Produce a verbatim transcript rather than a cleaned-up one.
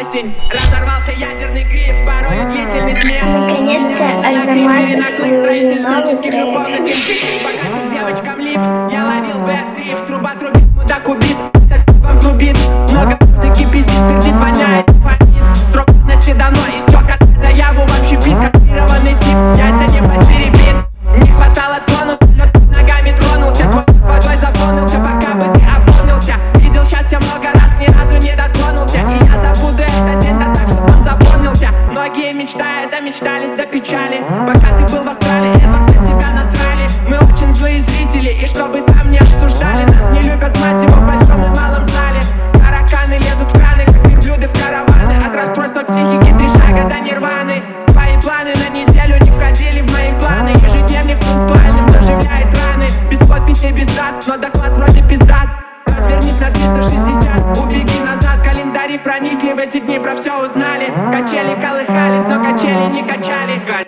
осень. Разорвался ядерный гриф, порой длительный смех. Наконец-то Арзамас выложил новый трек. Пока ты девочкам лип, я ловил бэт-дрифт. Труба трубит, мудак убит, вам трубит. Много музыки пиздит, пердит, воняет, фонит. Строгности давно истек, от заяву вообще бит. Копированный тип, яйца не потеребит. Не хватало тонуса, лед ногами тронулся. Твой водой заполнился, пока бы ты опомнился. Видел счастье много раз, ни разу не дотронулся. И я забуду этот день, да так, чтобы он запомнился. Многие мечтают, да мечтались до печали. Пока ты был в Австралии, это для себя насрали. Мы очень злые зрители, и чтобы там не обсуждали. Нас не любят, мать его, в большом и малом зале. Тараканы лезут в краны, как верблюды в караваны. От расстройства психики три шага до нирваны. Твои планы на неделю не входили в мои планы. Ежедневник пунктуальным заживляет раны. Без подписи, без дат, но доклад вроде пиздат. Развернись на триста шестьдесят, убеги назад. Календари проникли, в эти дни про все узнали. Качели колыхались, но качели не качали.